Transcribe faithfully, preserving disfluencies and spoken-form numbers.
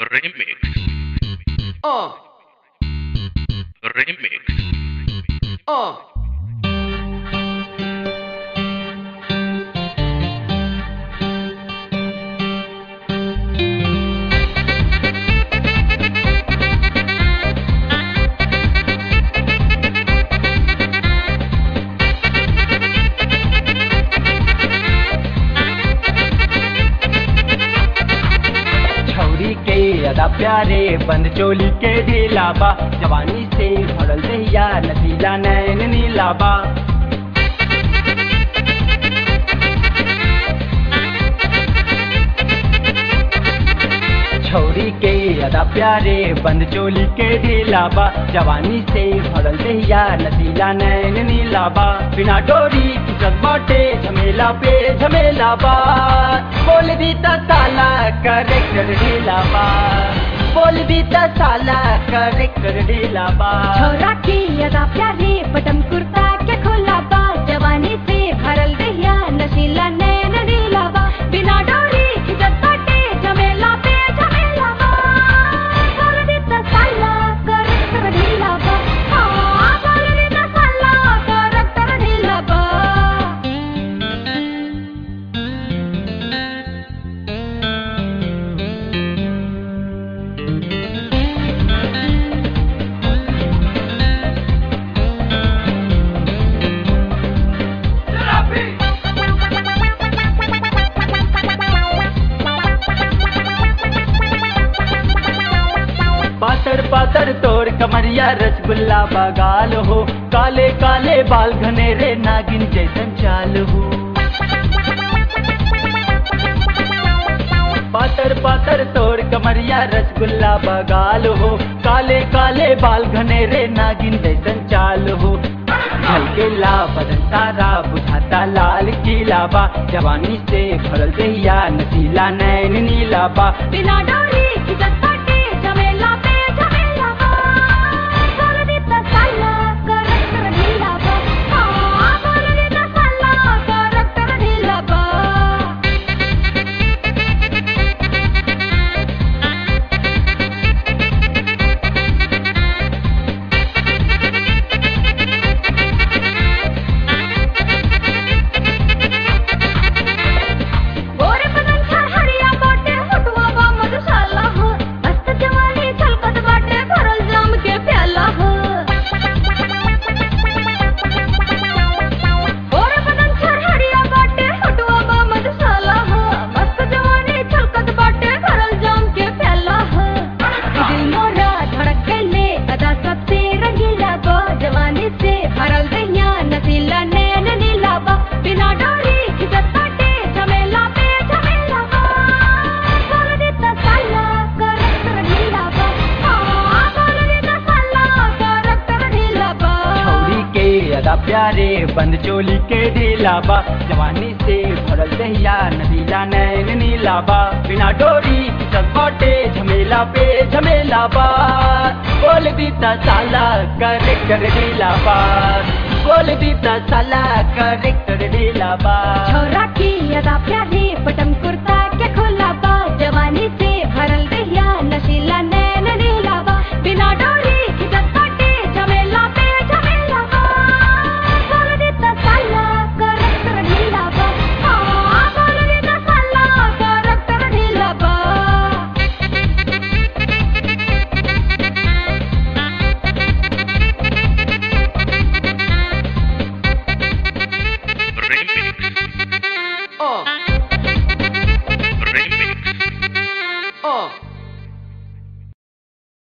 Remix. Uh. Remix. Uh. अदा प्यारे बंद चोली के ढीलाबा, जवानी से भरल दहिया नसीला नैन नीलाबा। छौरी के अदा प्यारे बंद चोली के ढीलाबा, जवानी से भरल दहिया नसीला नैन नीलाबा। बिना डोरी की जग बाटे झमेला पे झमेला बा, बोल दी ता साला करेक्टर ढीलाबा, बोल दी ता साला करेक्टर ढीलाबा। छोरा की अदा प्यारे बटम कुर्ता के खोला बा, जवानी से भरल दहिया नशीला नैन नीलाबा। बिना डोरी खिजत बाटे झमेला पे झमेला बा, बोल दी ता साला करेक्टर ढीलाबा। हाँ, बोल दी ता साला करेक्टर ढीलाबा। पातर पातर तोर कमरिया रसगुल्ला बगाल हो, काले काले बाल घनेरे नागिन जैसन चाल हो। पातर पातर तोर कमरिया रसगुल्ला बगाल हो, काले काले बाल घनेरे नागिन जैसन चाल हो। झलकेला बदन सारा बुझाता लाल किलाबा, जवानी से भरल दहिया नसीला नैन नीलाबा। बिना डोरी खिजत बाटे झमेला पे झमेला बा, बोल दी ता साला करेक्टर ढीलाबा। हाँ, बोल दी ता साला करेक्टर ढीलाबा। गोरे बदन हरिया बाटे होठवा बा मधुशाला हो, मस्त जवानी छलकत बाटे भरल जाम के प्याला हो। गोरे बदन हरिया बाटे होठवा बा मधुशाला हो, मस्त जवानी छलकत बाटे भरल जाम के प्याला हो। दिल मोरा धड़क गइले अदा सबसे रंगीला बा, जवानी से भरल दहिया नसीला नैन नीलाबा। बिना डोरी खिजत बाटे झमेला पे झमेला बा, बोल दी ता साला करेक्टर ढीलाबा। हाँ, बोल दी ता साला करेक्टर ढीलाबा। छौरी के अदा प्यारे बंद चोली के ढीलाबा, जवानी से भरल दहिया नदीला नैन नीलाबा। बिना डोरी सब बाटे झमेला पे झमेला बा, बोल दी ता साला करेक्टर ढीलाबा, बोल दी ता साला करेक्टर ढीलाबा। छोरा की अदा प्यारे बटम कुर्ता